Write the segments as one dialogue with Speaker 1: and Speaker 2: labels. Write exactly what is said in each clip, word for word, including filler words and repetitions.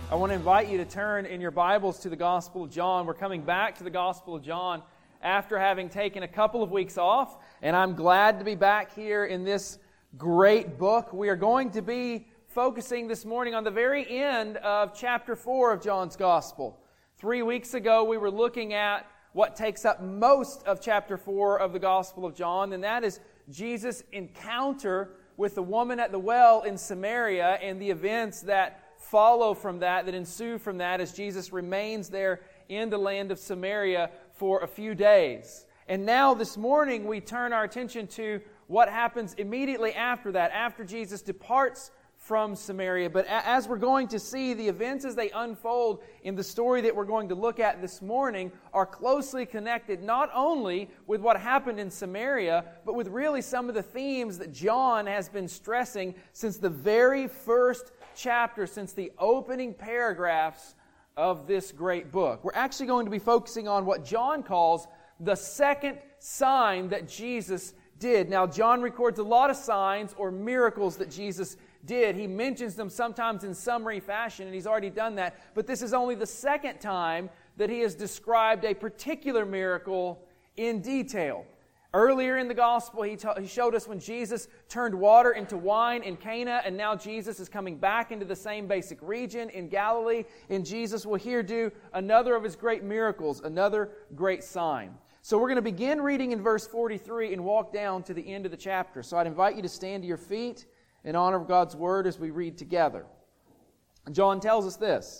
Speaker 1: I want to invite you to turn in your Bibles to the Gospel of John. We're coming back to the Gospel of John after having taken a couple of weeks off, and I'm glad to be back here in this great book. We are going to be focusing this morning on the very end of chapter four of John's Gospel. Three weeks ago, we were looking at what takes up most of chapter four of the Gospel of John, and that is Jesus' encounter with the woman at the well in Samaria and the events that follow from that, that ensue from that as Jesus remains there in the land of Samaria for a few days. And now this morning we turn our attention to what happens immediately after that, after Jesus departs from Samaria. But as we're going to see, the events as they unfold in the story that we're going to look at this morning are closely connected not only with what happened in Samaria, but with really some of the themes that John has been stressing since the very first chapter, since the opening paragraphs of this great book. We're actually going to be focusing on what John calls the second sign that Jesus did. Now, John records a lot of signs or miracles that Jesus did. He mentions them sometimes in summary fashion, and he's already done that. But this is only the second time that he has described a particular miracle in detail. Earlier in the Gospel, he, ta- he showed us when Jesus turned water into wine in Cana, and now Jesus is coming back into the same basic region in Galilee, and Jesus will here do another of his great miracles, another great sign. So we're going to begin reading in verse forty-three and walk down to the end of the chapter. So I'd invite you to stand to your feet in honor of God's Word as we read together. John tells us this: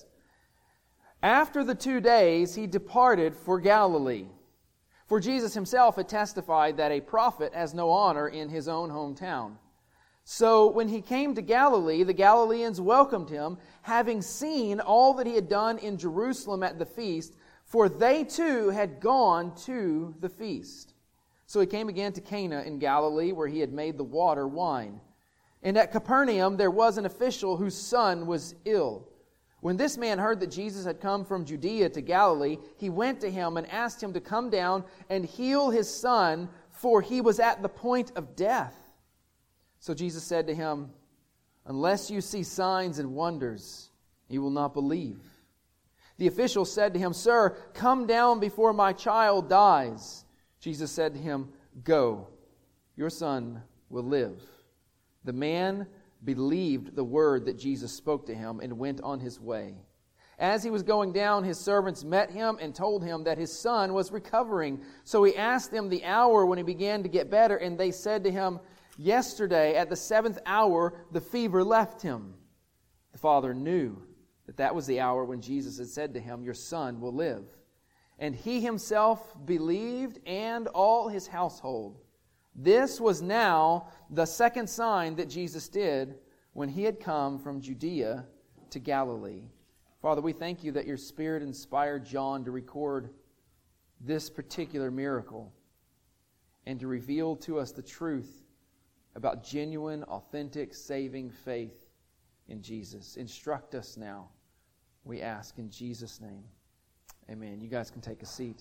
Speaker 1: After the two days, he departed for Galilee. For Jesus himself had testified that a prophet has no honor in his own hometown. So when he came to Galilee, the Galileans welcomed him, having seen all that he had done in Jerusalem at the feast, for they too had gone to the feast. So he came again to Cana in Galilee, where he had made the water wine. And at Capernaum there was an official whose son was ill. When this man heard that Jesus had come from Judea to Galilee, he went to him and asked him to come down and heal his son, for he was at the point of death. So Jesus said to him, Unless you see signs and wonders, you will not believe. The official said to him, Sir, come down before my child dies. Jesus said to him, Go, your son will live. The man believed the word that Jesus spoke to him and went on his way. As he was going down, his servants met him and told him that his son was recovering. So he asked them the hour when he began to get better, and they said to him, Yesterday at the seventh hour the fever left him. The father knew that that was the hour when Jesus had said to him, Your son will live. And he himself believed, and all his household. This was now the second sign that Jesus did when he had come from Judea to Galilee. Father, we thank you that your Spirit inspired John to record this particular miracle and to reveal to us the truth about genuine, authentic, saving faith in Jesus. Instruct us now, we ask in Jesus' name. Amen. You guys can take a seat.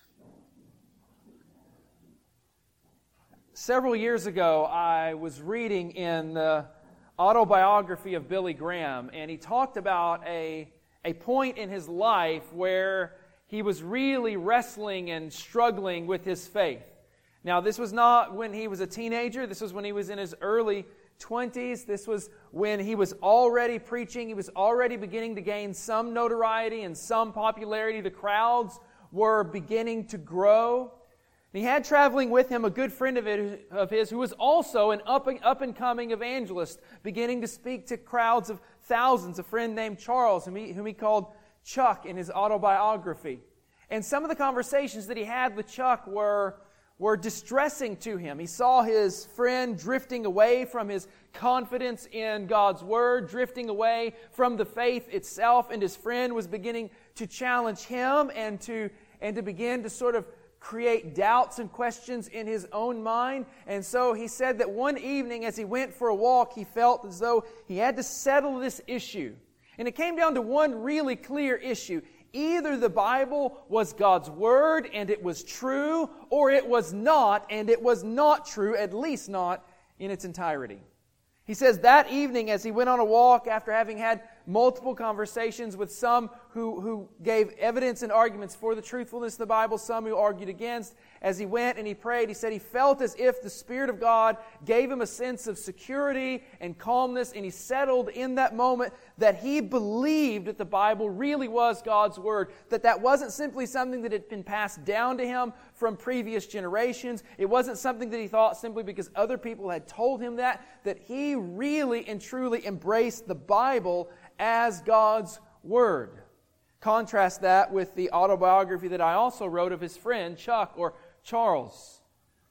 Speaker 1: Several years ago, I was reading in the autobiography of Billy Graham, and he talked about a, a point in his life where he was really wrestling and struggling with his faith. Now, this was not when he was a teenager. This was when he was in his early twenties. This was when he was already preaching. He was already beginning to gain some notoriety and some popularity. The crowds were beginning to grow. He had traveling with him a good friend of, it, of his who was also an up and, up and coming evangelist, beginning to speak to crowds of thousands, a friend named Charles, whom he, whom he called Chuck in his autobiography. And some of the conversations that he had with Chuck were, were distressing to him. He saw his friend drifting away from his confidence in God's Word, drifting away from the faith itself, and his friend was beginning to challenge him and to, and to begin to sort of create doubts and questions in his own mind. And so he said that one evening as he went for a walk, he felt as though he had to settle this issue. And it came down to one really clear issue. Either the Bible was God's Word and it was true, or it was not and it was not true, at least not in its entirety. He says that evening as he went on a walk after having had multiple conversations with some who, who gave evidence and arguments for the truthfulness of the Bible, some who argued against. As he went and he prayed, he said he felt as if the Spirit of God gave him a sense of security and calmness, and he settled in that moment that he believed that the Bible really was God's Word, that that wasn't simply something that had been passed down to him from previous generations. It wasn't something that he thought simply because other people had told him that, that he really and truly embraced the Bible as God's Word. Contrast that with the autobiography that I also wrote of his friend Chuck, or Charles,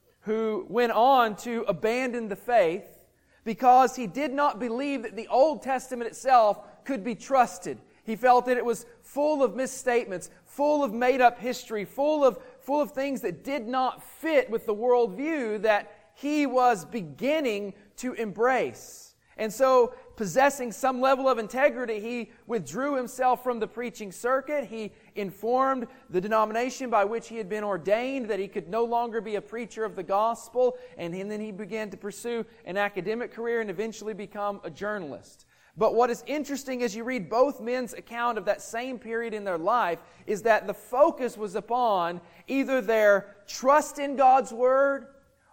Speaker 1: who went on to abandon the faith because he did not believe that the Old Testament itself could be trusted. He felt that it was full of misstatements, full of made-up history, full of, full of things that did not fit with the worldview that he was beginning to embrace. And so, possessing some level of integrity, he withdrew himself from the preaching circuit. He informed the denomination by which he had been ordained that he could no longer be a preacher of the gospel. And then he began to pursue an academic career and eventually become a journalist. But what is interesting as you read both men's account of that same period in their life is that the focus was upon either their trust in God's Word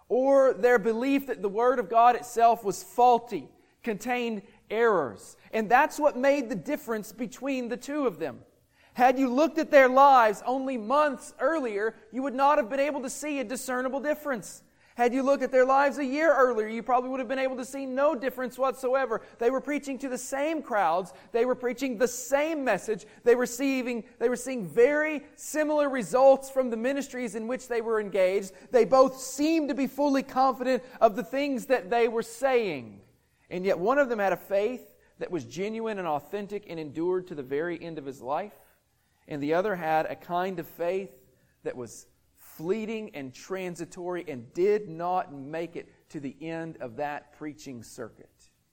Speaker 1: or their belief that the Word of God itself was faulty, contained errors. And that's what made the difference between the two of them. Had you looked at their lives only months earlier, you would not have been able to see a discernible difference. Had you looked at their lives a year earlier, you probably would have been able to see no difference whatsoever. They were preaching to the same crowds. They were preaching the same message. They were receiving, they were seeing very similar results from the ministries in which they were engaged. They both seemed to be fully confident of the things that they were saying. And yet one of them had a faith that was genuine and authentic and endured to the very end of his life. And the other had a kind of faith that was fleeting and transitory and did not make it to the end of that preaching circuit.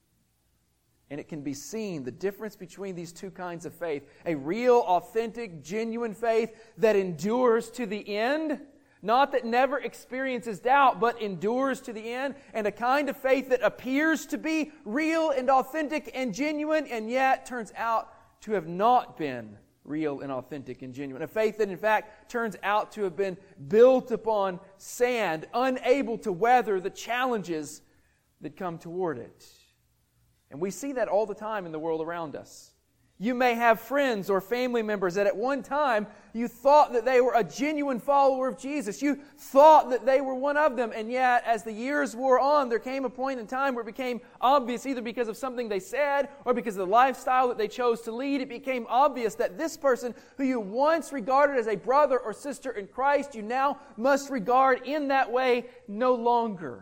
Speaker 1: And it can be seen, the difference between these two kinds of faith. A real, authentic, genuine faith that endures to the end. Not that never experiences doubt, but endures to the end. And a kind of faith that appears to be real and authentic and genuine, and yet turns out to have not been real and authentic and genuine. A faith that in fact turns out to have been built upon sand, unable to weather the challenges that come toward it. And we see that all the time in the world around us. You may have friends or family members that at one time you thought that they were a genuine follower of Jesus. You thought that they were one of them. And yet, as the years wore on, there came a point in time where it became obvious, either because of something they said or because of the lifestyle that they chose to lead, it became obvious that this person who you once regarded as a brother or sister in Christ, you now must regard in that way no longer.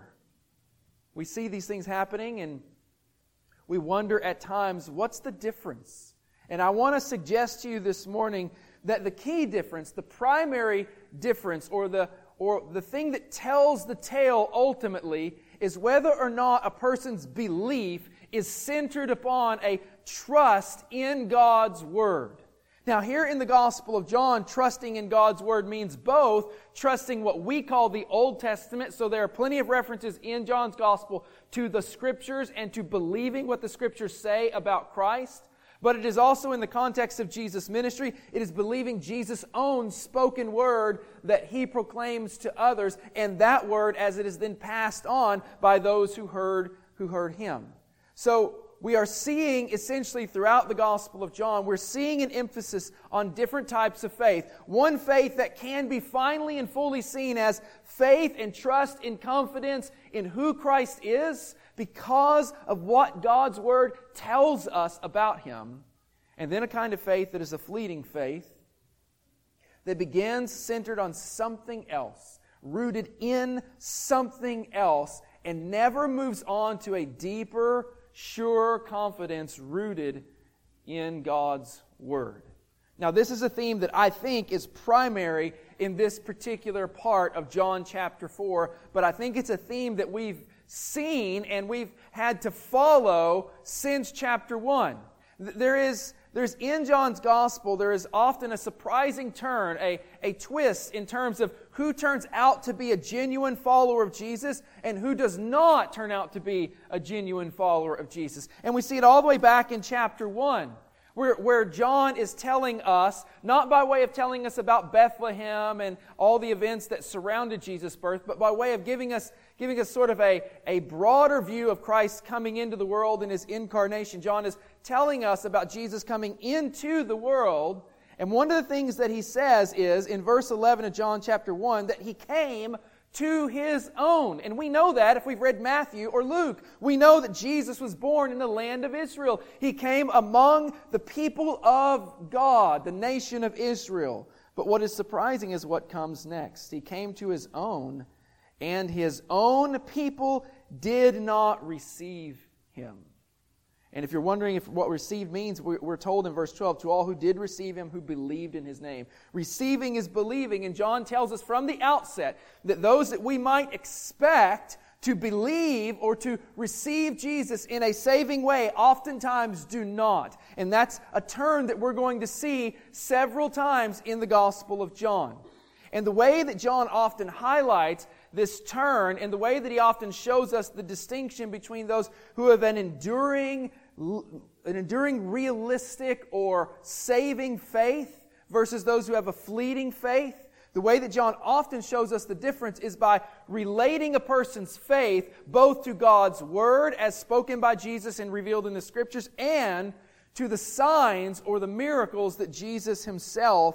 Speaker 1: We see these things happening and we wonder at times, what's the difference? And I want to suggest to you this morning that the key difference, the primary difference, or the or the thing that tells the tale ultimately, is whether or not a person's belief is centered upon a trust in God's Word. Now, here in the Gospel of John, trusting in God's Word means both trusting what we call the Old Testament. So there are plenty of references in John's Gospel to the Scriptures and to believing what the Scriptures say about Christ. But it is also in the context of Jesus' ministry. It is believing Jesus' own spoken word that He proclaims to others, and that word as it is then passed on by those who heard who heard Him. So we are seeing essentially throughout the Gospel of John, we're seeing an emphasis on different types of faith. One faith that can be finally and fully seen as faith and trust and confidence in who Christ is, because of what God's Word tells us about Him. And then a kind of faith that is a fleeting faith that begins centered on something else, rooted in something else, and never moves on to a deeper, sure confidence rooted in God's Word. Now, this is a theme that I think is primary in this particular part of John chapter four, but I think it's a theme that we've seen and we've had to follow since chapter one. There is there's in John's gospel, there is often a surprising turn, a, a twist in terms of who turns out to be a genuine follower of Jesus and who does not turn out to be a genuine follower of Jesus. And we see it all the way back in chapter one. Where, where John is telling us, not by way of telling us about Bethlehem and all the events that surrounded Jesus' birth, but by way of giving us, giving us sort of a, a broader view of Christ coming into the world in His incarnation. John is telling us about Jesus coming into the world. And one of the things that he says is, in verse eleven of John chapter one, that He came to His own. And we know that if we've read Matthew or Luke. We know that Jesus was born in the land of Israel. He came among the people of God, the nation of Israel. But what is surprising is what comes next. He came to His own, and His own people did not receive Him. And if you're wondering if what receive means, we're told in verse twelve, to all who did receive Him, who believed in His name. Receiving is believing, and John tells us from the outset that those that we might expect to believe or to receive Jesus in a saving way oftentimes do not. And that's a turn that we're going to see several times in the Gospel of John. And the way that John often highlights this turn, and the way that he often shows us the distinction between those who have an enduring, an enduring realistic or saving faith versus those who have a fleeting faith, the way that John often shows us the difference is by relating a person's faith both to God's Word as spoken by Jesus and revealed in the Scriptures, and to the signs or the miracles that Jesus Himself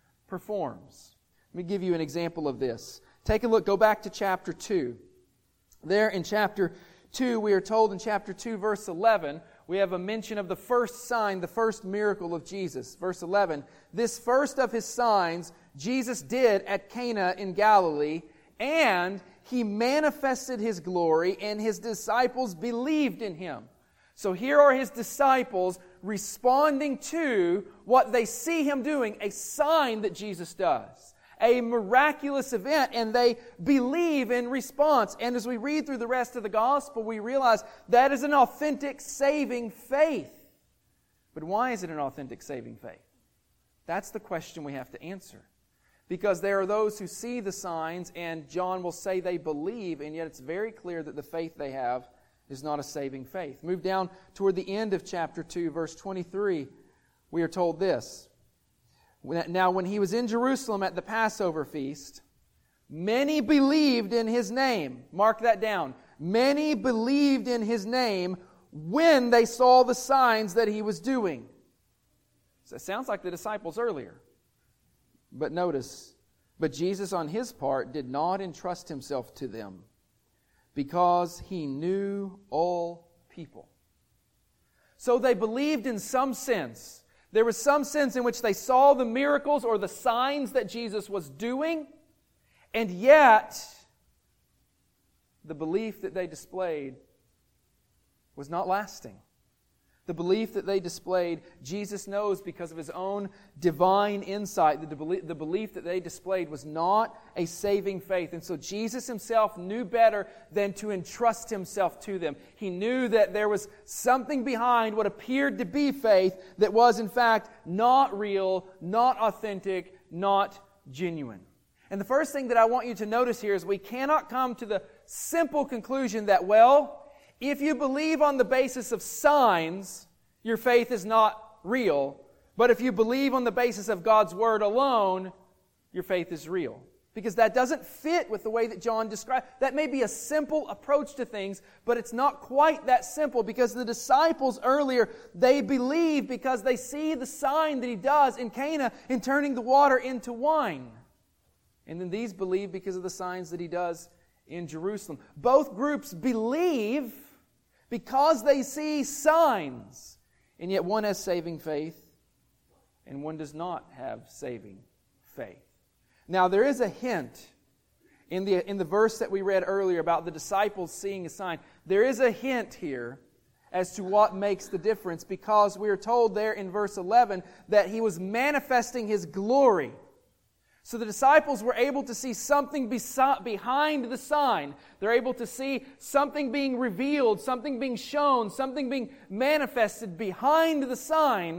Speaker 1: performs. Let me give you an example of this. Take a look, go back to chapter two. There in chapter two, we are told in chapter two, verse eleven, we have a mention of the first sign, the first miracle of Jesus. Verse eleven, this first of His signs Jesus did at Cana in Galilee, and He manifested His glory, and His disciples believed in Him. So here are His disciples responding to what they see Him doing, a sign that Jesus does. A miraculous event, and they believe in response. And as we read through the rest of the gospel, we realize that is an authentic saving faith. But why is it an authentic saving faith? That's the question we have to answer. Because there are those who see the signs, and John will say they believe, and yet it's very clear that the faith they have is not a saving faith. Move down toward the end of chapter two, verse twenty-three. We are told this. Now, when He was in Jerusalem at the Passover feast, many believed in His name. Mark that down. Many believed in His name when they saw the signs that He was doing. So it sounds like the disciples earlier. But notice, but Jesus on His part did not entrust Himself to them because He knew all people. So they believed in some sense. There was some sense in which they saw the miracles or the signs that Jesus was doing, and yet the belief that they displayed was not lasting. The belief that they displayed, Jesus knows because of His own divine insight, the belief, the belief that they displayed was not a saving faith. And so Jesus Himself knew better than to entrust Himself to them. He knew that there was something behind what appeared to be faith that was in fact not real, not authentic, not genuine. And the first thing that I want you to notice here is we cannot come to the simple conclusion that, well, if you believe on the basis of signs, your faith is not real. But if you believe on the basis of God's Word alone, your faith is real. Because that doesn't fit with the way that John described. That may be a simple approach to things, but it's not quite that simple, because the disciples earlier, they believe because they see the sign that He does in Cana in turning the water into wine. And then these believe because of the signs that He does in Jerusalem. Both groups believe because they see signs, and yet one has saving faith and one does not have saving faith. Now there is a hint in the, in the verse that we read earlier about the disciples seeing a sign. There is a hint here as to what makes the difference, because we are told there in verse eleven that He was manifesting His glory. So the disciples were able to see something besi- behind the sign. They're able to see something being revealed, something being shown, something being manifested behind the sign.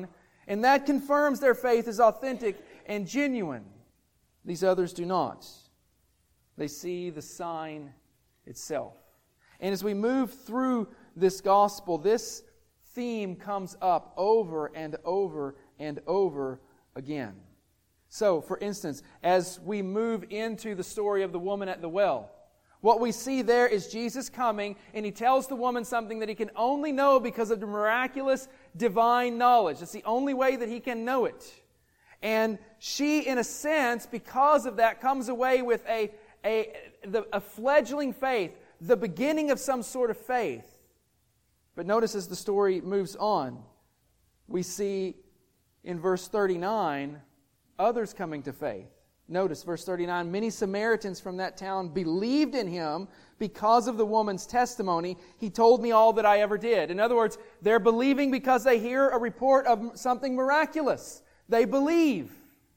Speaker 1: And that confirms their faith is authentic and genuine. These others do not. They see the sign itself. And as we move through this gospel, this theme comes up over and over and over again. So, for instance, as we move into the story of the woman at the well, what we see there is Jesus coming, and He tells the woman something that He can only know because of the miraculous divine knowledge. It's the only way that He can know it. And she, in a sense, because of that, comes away with a, a, the, a fledgling faith, the beginning of some sort of faith. But notice as the story moves on, we see in verse thirty-nine, others coming to faith. Notice verse thirty-nine, many Samaritans from that town believed in Him because of the woman's testimony. He told me all that I ever did. In other words, they're believing because they hear a report of something miraculous. They believe.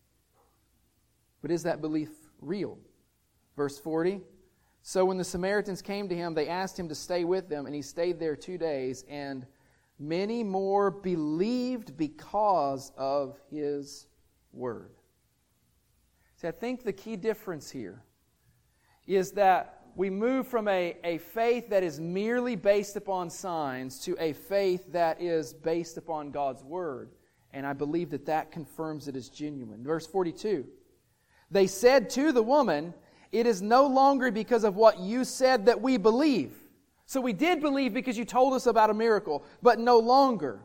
Speaker 1: But is that belief real? Verse forty, so when the Samaritans came to Him, they asked Him to stay with them, and He stayed there two days, and many more believed because of His word. See, I think the key difference here is that we move from a, a faith that is merely based upon signs to a faith that is based upon God's word. And I believe that that confirms it as genuine. Verse forty-two, they said to the woman, it is no longer because of what you said that we believe. So we did believe because you told us about a miracle, but no longer.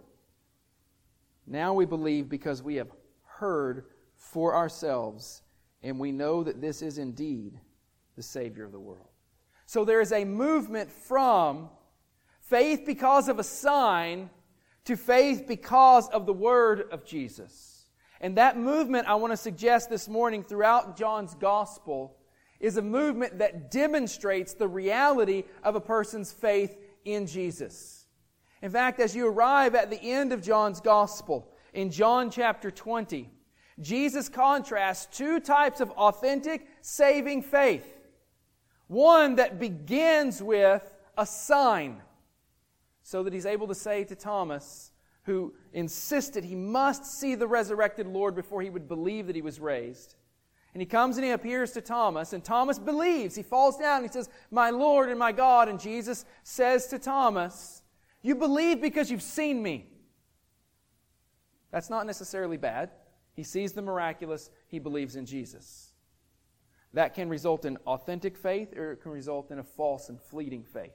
Speaker 1: Now we believe because we have heard for ourselves, and we know that this is indeed the Savior of the world. So there is a movement from faith because of a sign to faith because of the word of Jesus. And that movement, I want to suggest this morning throughout John's gospel, is a movement that demonstrates the reality of a person's faith in Jesus. In fact, as you arrive at the end of John's gospel, in John chapter twenty, Jesus contrasts two types of authentic, saving faith. One that begins with a sign, so that He's able to say to Thomas, who insisted he must see the resurrected Lord before he would believe that He was raised. And He comes and He appears to Thomas, and Thomas believes. He falls down and he says, my Lord and my God. And Jesus says to Thomas, you believe because you've seen me. That's not necessarily bad. He sees the miraculous. He believes in Jesus. That can result in authentic faith, or it can result in a false and fleeting faith.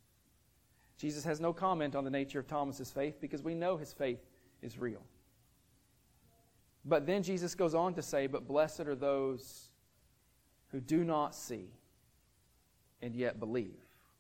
Speaker 1: Jesus has no comment on the nature of Thomas's faith because we know his faith is real. But then Jesus goes on to say, but blessed are those who do not see and yet believe.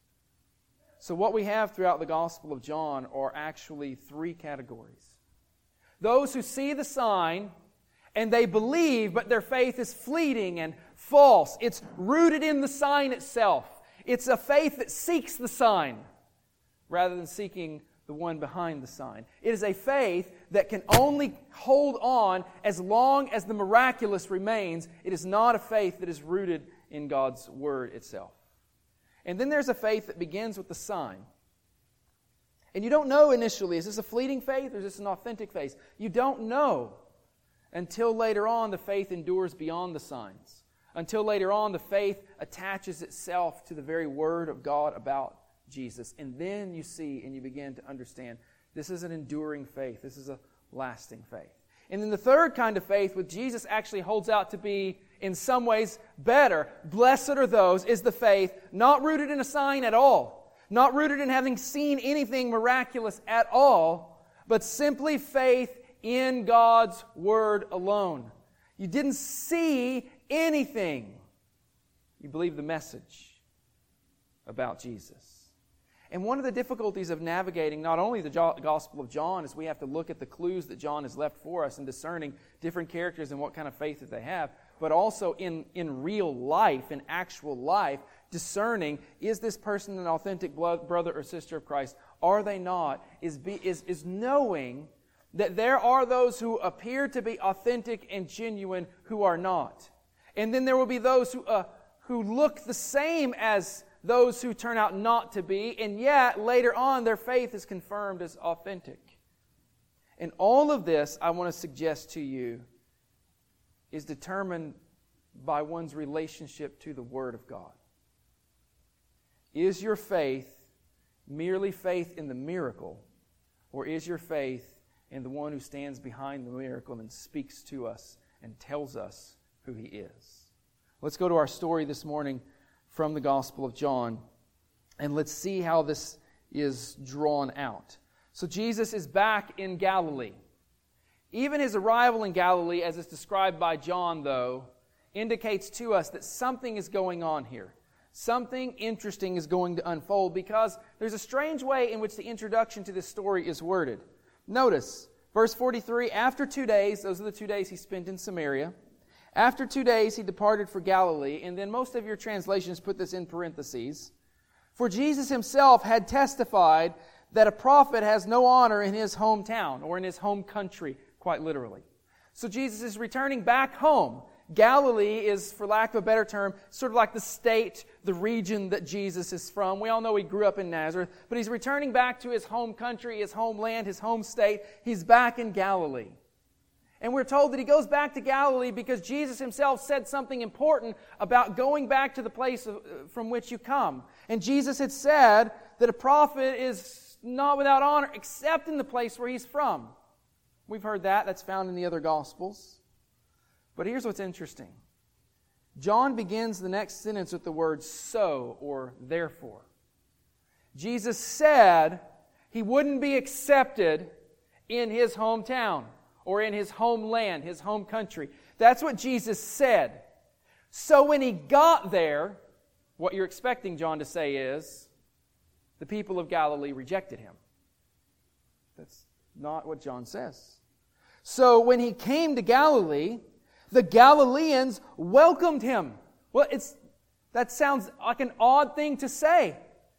Speaker 1: So what we have throughout the Gospel of John are actually three categories. Those who see the sign and they believe, but their faith is fleeting and false. It's rooted in the sign itself. It's a faith that seeks the sign rather than seeking the one behind the sign. It is a faith that can only hold on as long as the miraculous remains. It is not a faith that is rooted in God's Word itself. And then there's a faith that begins with the sign. And you don't know initially, is this a fleeting faith or is this an authentic faith? You don't know until later on the faith endures beyond the signs. Until later on the faith attaches itself to the very Word of God about Jesus. And then you see and you begin to understand this is an enduring faith. This is a lasting faith. And then the third kind of faith, which Jesus actually holds out to be in some ways better, blessed are those, is the faith not rooted in a sign at all, not rooted in having seen anything miraculous at all, but simply faith in God's Word alone. You didn't see anything. You believe the message about Jesus. And one of the difficulties of navigating not only the Gospel of John is we have to look at the clues that John has left for us in discerning different characters and what kind of faith that they have, but also in, in real life, in actual life, discerning, is this person an authentic blood, brother or sister of Christ? Are they not? Is, be, is, is knowing that there are those who appear to be authentic and genuine who are not. And then there will be those who, uh, who look the same as those who turn out not to be, and yet later on their faith is confirmed as authentic. And all of this, I want to suggest to you, is determined by one's relationship to the Word of God. Is your faith merely faith in the miracle, or is your faith in the one who stands behind the miracle and speaks to us and tells us who He is? Let's go to our story this morning from the Gospel of John, and let's see how this is drawn out. So Jesus is back in Galilee. Even His arrival in Galilee, as it's described by John, though, indicates to us that something is going on here. Something interesting is going to unfold, because there's a strange way in which the introduction to this story is worded. Notice, verse forty-three, after two days, those are the two days He spent in Samaria, after two days He departed for Galilee, and then most of your translations put this in parentheses. For Jesus Himself had testified that a prophet has no honor in his hometown, or in his home country, quite literally. So Jesus is returning back home. Galilee is, for lack of a better term, sort of like the state, the region that Jesus is from. We all know He grew up in Nazareth, but He's returning back to His home country, His homeland, His home state. He's back in Galilee. And we're told that He goes back to Galilee because Jesus Himself said something important about going back to the place of, from which you come. And Jesus had said that a prophet is not without honor except in the place where he's from. We've heard that. That's found in the other Gospels. But here's what's interesting. John begins the next sentence with the word so, or therefore. Jesus said He wouldn't be accepted in His hometown, or in His homeland, His home country. That's what Jesus said. So when He got there, what you're expecting John to say is, the people of Galilee rejected Him. That's not what John says. So when He came to Galilee, the Galileans welcomed Him. Well, it's that sounds like an odd thing to say.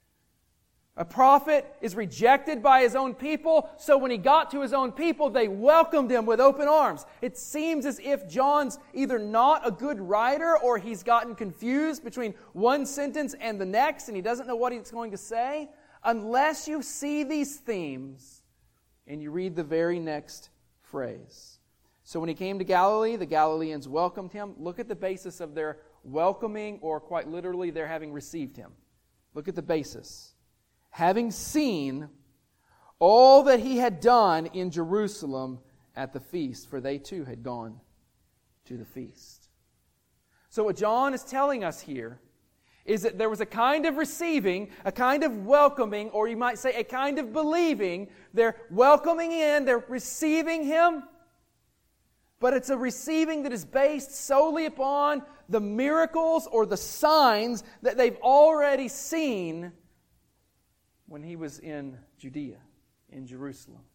Speaker 1: A prophet is rejected by his own people, so when he got to his own people, they welcomed him with open arms. It seems as if John's either not a good writer, or he's gotten confused between one sentence and the next, and he doesn't know what he's going to say, unless you see these themes and you read the very next phrase. So when He came to Galilee, the Galileans welcomed Him. Look at the basis of their welcoming, or quite literally, their having received Him. Look at the basis. Having seen all that He had done in Jerusalem at the feast, for they too had gone to the feast. So what John is telling us here is that there was a kind of receiving, a kind of welcoming, or you might say a kind of believing. They're welcoming in, they're receiving Him, but it's a receiving that is based solely upon the miracles or the signs that they've already seen when He was in Judea, in Jerusalem.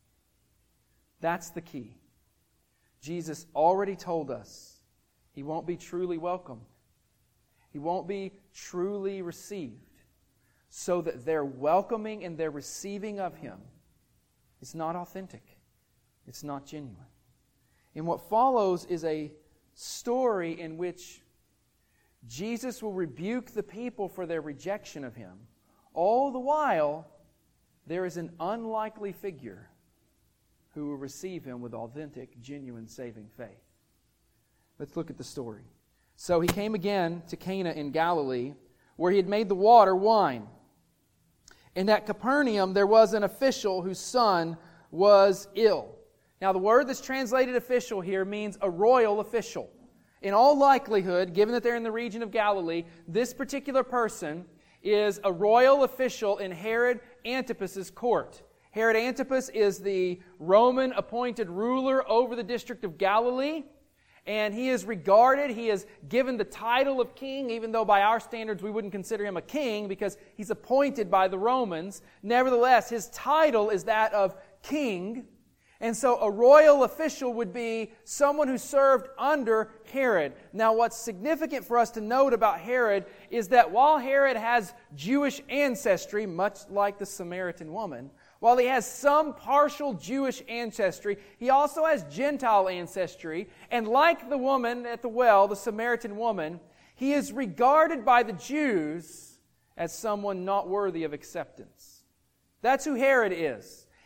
Speaker 1: That's the key. Jesus already told us He won't be truly welcomed. He won't be truly received, so that their welcoming and their receiving of Him is not authentic. It's not genuine. And what follows is a story in which Jesus will rebuke the people for their rejection of Him. All the while, there is an unlikely figure who will receive Him with authentic, genuine, saving faith. Let's look at the story. So He came again to Cana in Galilee, where He had made the water wine. And at Capernaum there was an official whose son was ill. Now the word that's translated official here means a royal official. In all likelihood, given that they're in the region of Galilee, this particular person is a royal official in Herod Antipas's court. Herod Antipas is the Roman appointed ruler over the district of Galilee. And he is regarded, he is given the title of king, even though by our standards we wouldn't consider him a king because he's appointed by the Romans. Nevertheless, his title is that of king. And so a royal official would be someone who served under Herod. Now what's significant for us to note about Herod is that while Herod has Jewish ancestry, much like the Samaritan woman, while he has some partial Jewish ancestry, he also has Gentile ancestry. And like the woman at the well, the Samaritan woman, he is regarded by the Jews as someone not worthy of acceptance. That's who Herod is.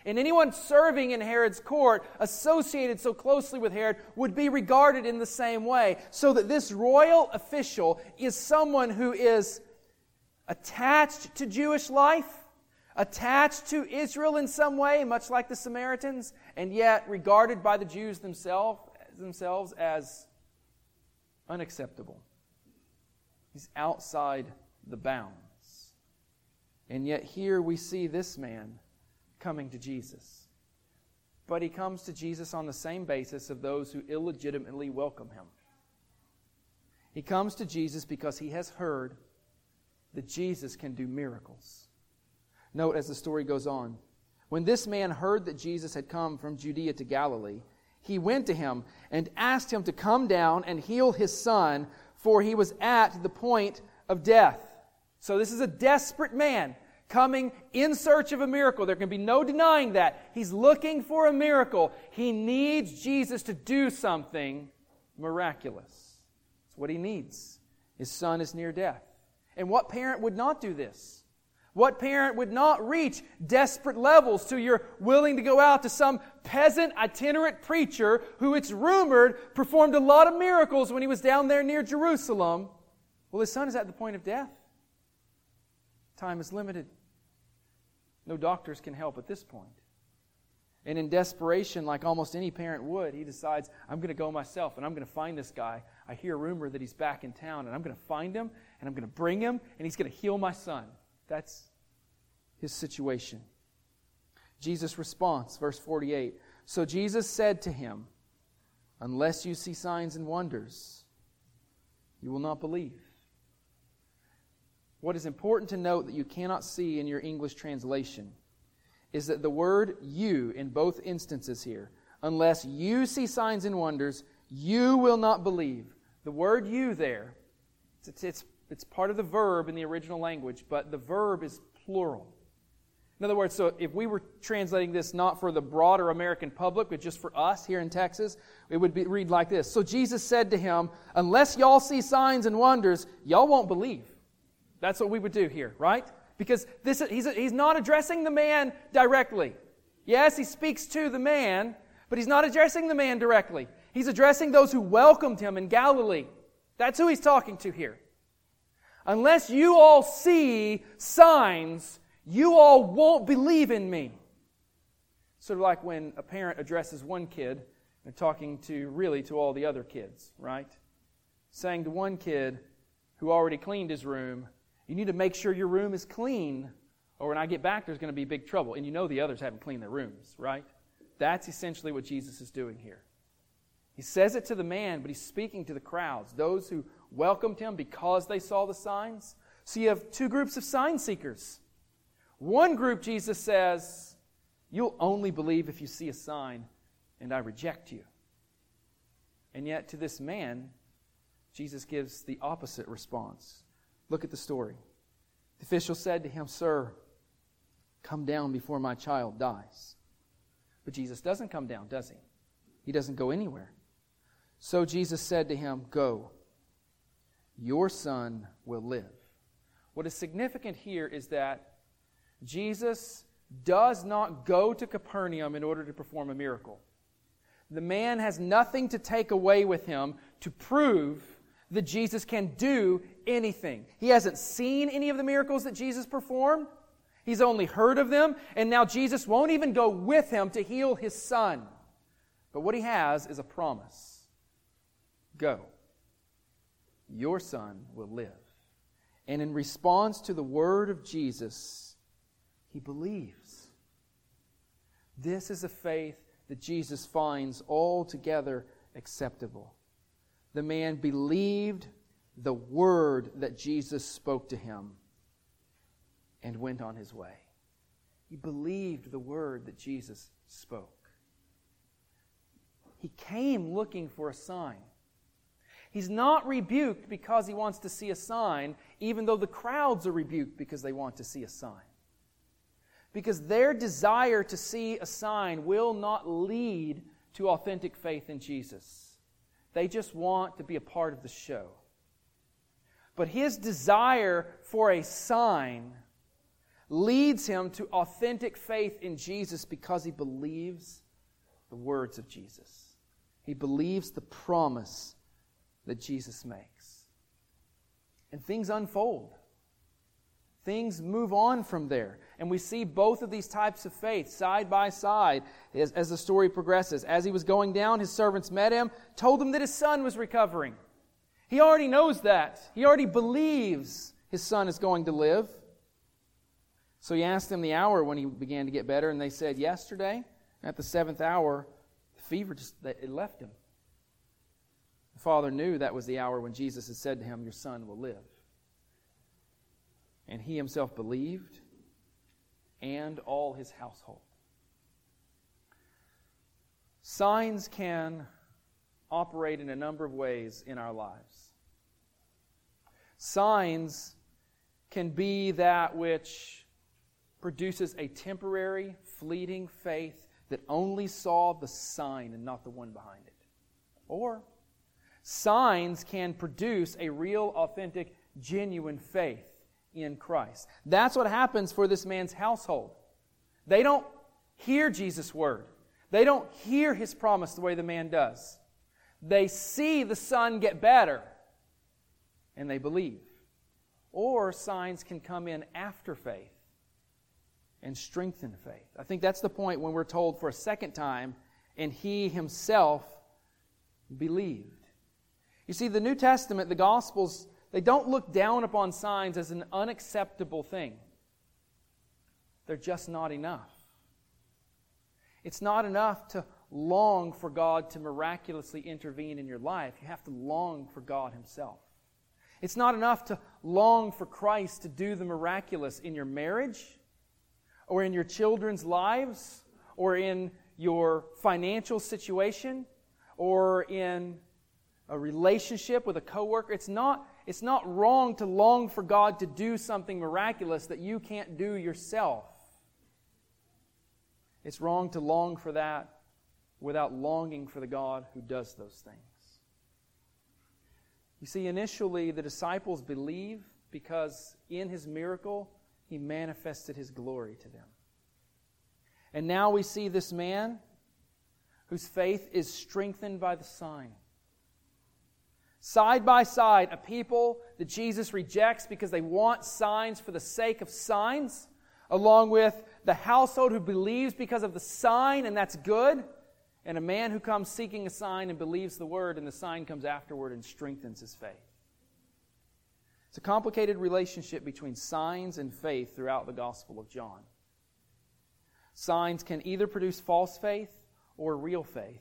Speaker 1: And anyone serving in Herod's court, associated so closely with Herod, would be regarded in the same way. So that this royal official is someone who is attached to Jewish life, attached to Israel in some way, much like the Samaritans, and yet regarded by the Jews themselves, themselves as unacceptable. He's outside the bounds. And yet here we see this man coming to Jesus. But he comes to Jesus on the same basis of those who illegitimately welcome him. He comes to Jesus because he has heard that Jesus can do miracles. Note as the story goes on, when this man heard that Jesus had come from Judea to Galilee, he went to him and asked him to come down and heal his son, for he was at the point of death. So this is a desperate man coming in search of a miracle. There can be no denying that. He's looking for a miracle. He needs Jesus to do something miraculous. That's what he needs. His son is near death. And what parent would not do this? What parent would not reach desperate levels to you're willing to go out to some peasant itinerant preacher who it's rumored performed a lot of miracles when he was down there near Jerusalem? Well, his son is at the point of death. Time is limited. No doctors can help at this point. And in desperation, like almost any parent would, he decides, I'm going to go myself and I'm going to find this guy. I hear a rumor that he's back in town and I'm going to find him and I'm going to bring him and he's going to heal my son. That's his situation. Jesus' response, verse forty-eight. So Jesus said to him, unless you see signs and wonders, you will not believe. What is important to note that you cannot see in your English translation is that the word you in both instances here, unless you see signs and wonders, you will not believe. The word you there, it's, it's, it's part of the verb in the original language, but the verb is plural. In other words, so if we were translating this not for the broader American public, but just for us here in Texas, it would be, read like this. So Jesus said to him, unless y'all see signs and wonders, y'all won't believe. That's what we would do here, right? Because this he's, he's not addressing the man directly. Yes, he speaks to the man, but he's not addressing the man directly. He's addressing those who welcomed him in Galilee. That's who he's talking to here. Unless you all see signs, you all won't believe in me. Sort of like when a parent addresses one kid and talking to really to all the other kids, right? Saying to one kid who already cleaned his room, you need to make sure your room is clean, or when I get back, there's going to be big trouble. And you know the others haven't cleaned their rooms, right? That's essentially what Jesus is doing here. He says it to the man, but he's speaking to the crowds, those who welcomed him because they saw the signs. So you have two groups of sign seekers. One group, Jesus says, you'll only believe if you see a sign, and I reject you. And yet to this man, Jesus gives the opposite response. Look at the story. The official said to him, Sir, come down before my child dies. But Jesus doesn't come down, does he? He doesn't go anywhere. So Jesus said to him, Go, your son will live. What is significant here is that Jesus does not go to Capernaum in order to perform a miracle. The man has nothing to take away with him to prove that Jesus can do anything. He hasn't seen any of the miracles that Jesus performed. He's only heard of them, and now Jesus won't even go with him to heal his son. But what he has is a promise. Go. Your son will live. And in response to the word of Jesus, he believes. This is a faith that Jesus finds altogether acceptable. The man believed the word that Jesus spoke to him and went on his way. He believed the word that Jesus spoke. He came looking for a sign. He's not rebuked because he wants to see a sign, even though the crowds are rebuked because they want to see a sign. Because their desire to see a sign will not lead to authentic faith in Jesus. They just want to be a part of the show. But his desire for a sign leads him to authentic faith in Jesus because he believes the words of Jesus. He believes the promise that Jesus makes. And things unfold. Things move on from there. And we see both of these types of faith side by side as, as the story progresses. As he was going down, his servants met him, told him that his son was recovering. He already knows that. He already believes his son is going to live. So he asked them the hour when he began to get better, and they said, yesterday, at the seventh hour, the fever just it left him. The father knew that was the hour when Jesus had said to him, your son will live. And he himself believed, and all his household. Signs can operate in a number of ways in our lives. Signs can be that which produces a temporary, fleeting faith that only saw the sign and not the one behind it. Or signs can produce a real, authentic, genuine faith in Christ. That's what happens for this man's household. They don't hear Jesus' word. They don't hear His promise the way the man does. They see the son get better, and they believe. Or signs can come in after faith and strengthen faith. I think that's the point when we're told for a second time, and he himself believed. You see, the New Testament, the Gospels, they don't look down upon signs as an unacceptable thing. They're just not enough. It's not enough to long for God to miraculously intervene in your life. You have to long for God Himself. It's not enough to long for Christ to do the miraculous in your marriage, or in your children's lives, or in your financial situation, or in a relationship with a coworker. It's not, it's not wrong to long for God to do something miraculous that you can't do yourself. It's wrong to long for that without longing for the God who does those things. You see, initially the disciples believe because in His miracle He manifested His glory to them. And now we see this man whose faith is strengthened by the sign. Side by side, a people that Jesus rejects because they want signs for the sake of signs, along with the household who believes because of the sign, and that's good, and a man who comes seeking a sign and believes the word, and the sign comes afterward and strengthens his faith. It's a complicated relationship between signs and faith throughout the Gospel of John. Signs can either produce false faith or real faith.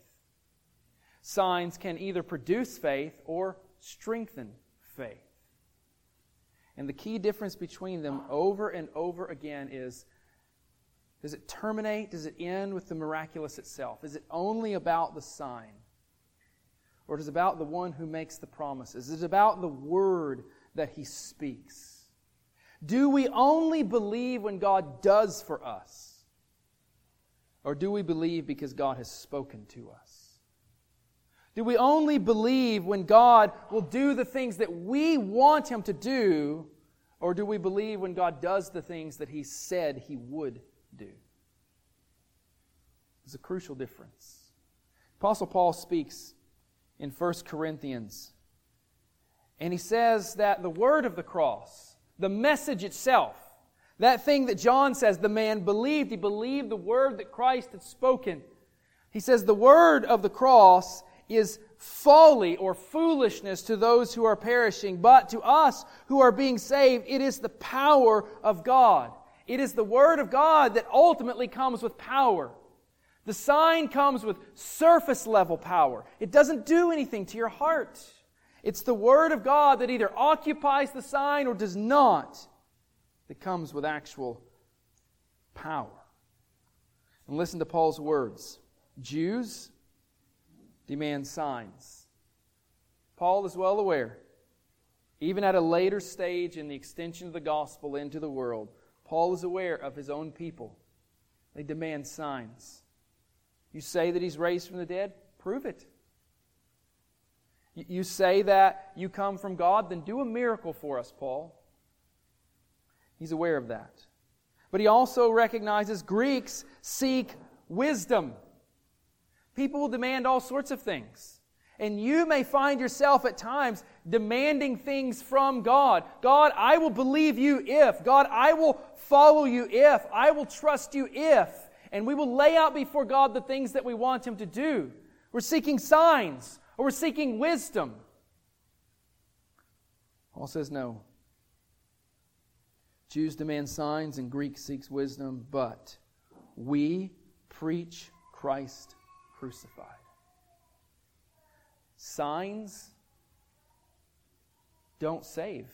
Speaker 1: Signs can either produce faith or strengthen faith. And the key difference between them over and over again is, does it terminate, does it end with the miraculous itself? Is it only about the sign? Or is it about the one who makes the promises? Is it about the word that He speaks? Do we only believe when God does for us? Or do we believe because God has spoken to us? Do we only believe when God will do the things that we want Him to do? Or do we believe when God does the things that He said He would do? There's a crucial difference. Apostle Paul speaks in First Corinthians, and he says that the word of the cross, the message itself, that thing that John says the man believed, he believed the word that Christ had spoken. He says the word of the cross is folly or foolishness to those who are perishing, but to us who are being saved, it is the power of God. It is the Word of God that ultimately comes with power. The sign comes with surface level power. It doesn't do anything to your heart. It's the Word of God that either occupies the sign or does not, that comes with actual power. And listen to Paul's words. Jews demand signs. Paul is well aware, even at a later stage in the extension of the gospel into the world, Paul is aware of his own people. They demand signs. You say that He's raised from the dead? Prove it. You say that you come from God? Then do a miracle for us, Paul. He's aware of that. But he also recognizes Greeks seek wisdom. People will demand all sorts of things. And you may find yourself at times demanding things from God. God, I will believe you if. God, I will follow you if. I will trust you if. And we will lay out before God the things that we want Him to do. We're seeking signs, or we're seeking wisdom. Paul says no. Jews demand signs and Greek seeks wisdom, but we preach Christ crucified. Signs don't save.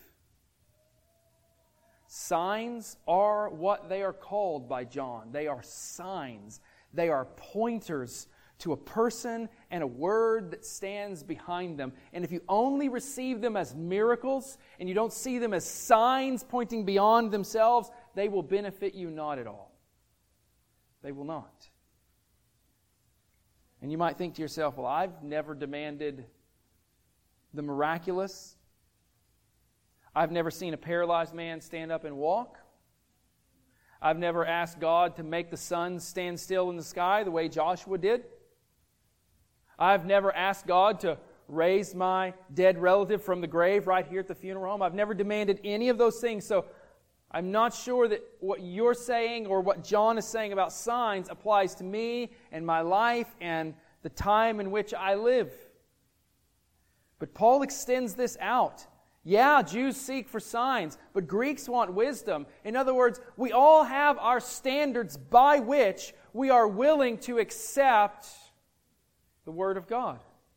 Speaker 1: Signs are what they are called by John. They are signs. They are pointers to a person and a word that stands behind them. And if you only receive them as miracles and you don't see them as signs pointing beyond themselves, they will benefit you not at all. They will not. And you might think to yourself, well, I've never demanded the miraculous. I've never seen a paralyzed man stand up and walk. I've never asked God to make the sun stand still in the sky the way Joshua did. I've never asked God to raise my dead relative from the grave right here at the funeral home. I've never demanded any of those things. So I'm not sure that what you're saying or what John is saying about signs applies to me and my life and the time in which I live. But Paul extends this out. Yeah, Jews seek for signs, but Greeks want wisdom. In other words, we all have our standards by which we are willing to accept the Word of God.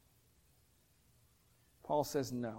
Speaker 1: Paul says no.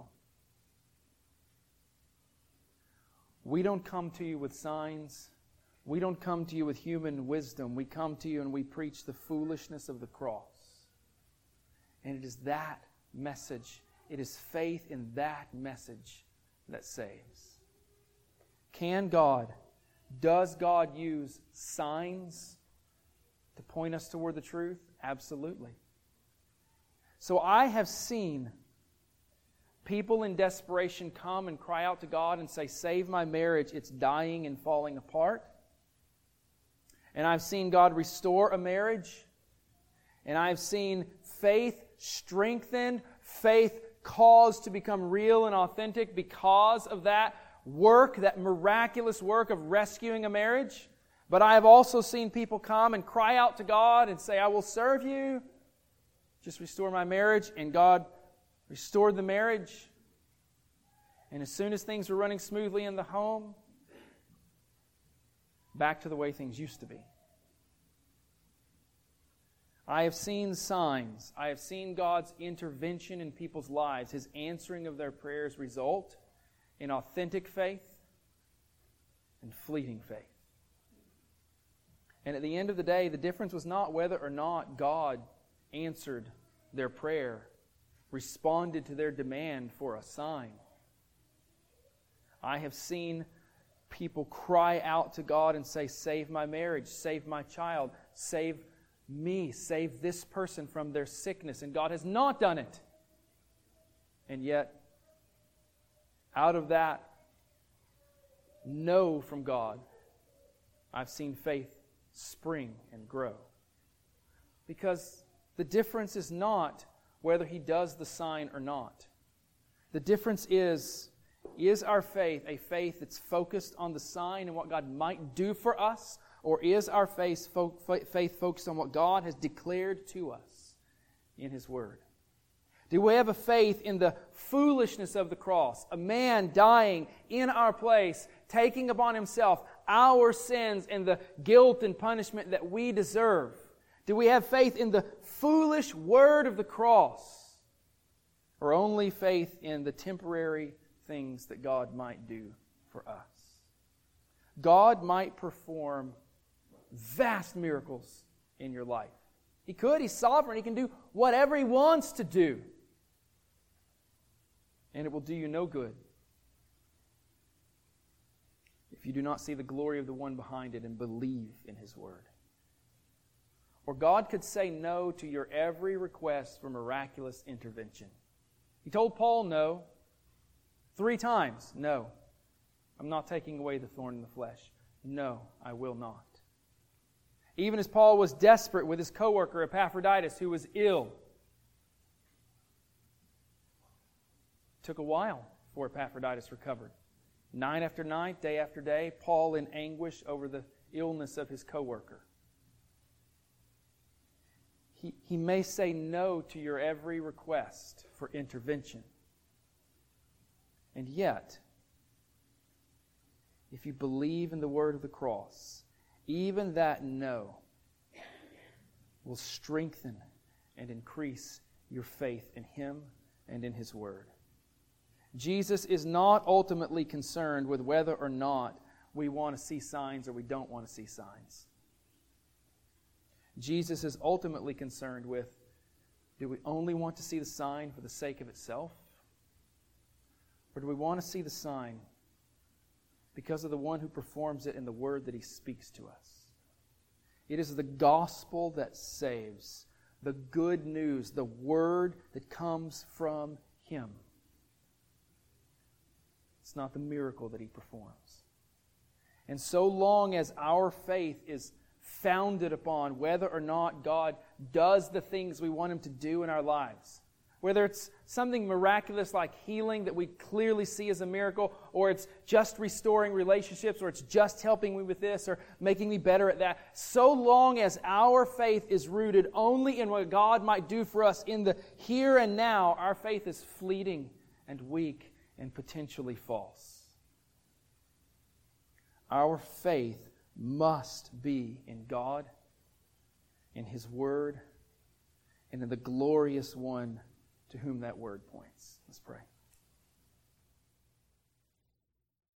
Speaker 1: We don't come to you with signs. We don't come to you with human wisdom. We come to you and we preach the foolishness of the cross. And it is that message, it is faith in that message that saves. Can God, does God use signs to point us toward the truth? Absolutely. So I have seen people in desperation come and cry out to God and say, save my marriage, it's dying and falling apart. And I've seen God restore a marriage. And I've seen faith strengthened, faith caused to become real and authentic because of that work, that miraculous work of rescuing a marriage. But I have also seen people come and cry out to God and say, I will serve you. Just restore my marriage. And God restored the marriage. And as soon as things were running smoothly in the home, back to the way things used to be. I have seen signs. I have seen God's intervention in people's lives, His answering of their prayers result in authentic faith and fleeting faith. And at the end of the day, the difference was not whether or not God answered their prayer, responded to their demand for a sign. I have seen people cry out to God and say, save my marriage, save my child, save me, save this person from their sickness. And God has not done it. And yet, out of that no from God, I've seen faith spring and grow. Because the difference is not whether He does the sign or not. The difference is, is our faith a faith that's focused on the sign and what God might do for us? Or is our faith, fo- faith focused on what God has declared to us in His Word? Do we have a faith in the foolishness of the cross? A man dying in our place, taking upon Himself our sins and the guilt and punishment that we deserve. Do we have faith in the foolish word of the cross? Or only faith in the temporary things that God might do for us? God might perform vast miracles in your life. He could. He's sovereign. He can do whatever He wants to do. And it will do you no good if you do not see the glory of the one behind it and believe in His Word. Or God could say no to your every request for miraculous intervention. He told Paul no. Three times, no. I'm not taking away the thorn in the flesh. No, I will not. Even as Paul was desperate with his co-worker Epaphroditus, who was ill. It took a while before Epaphroditus recovered. Night after night, day after day, Paul in anguish over the illness of his co-worker. He, he may say no to your every request for intervention. And yet, if you believe in the word of the cross, even that no will strengthen and increase your faith in Him and in His word. Jesus is not ultimately concerned with whether or not we want to see signs or we don't want to see signs. Jesus is ultimately concerned with, do we only want to see the sign for the sake of itself? Or do we want to see the sign because of the one who performs it in the word that He speaks to us? It is the gospel that saves, the good news, the word that comes from Him. It's not the miracle that He performs. And so long as our faith is founded upon whether or not God does the things we want Him to do in our lives, whether it's something miraculous like healing that we clearly see as a miracle, or it's just restoring relationships, or it's just helping me with this, or making me better at that, so long as our faith is rooted only in what God might do for us in the here and now, our faith is fleeting and weak and potentially false. Our faith must be in God, in His Word, and in the glorious one to whom that Word points. Let's pray.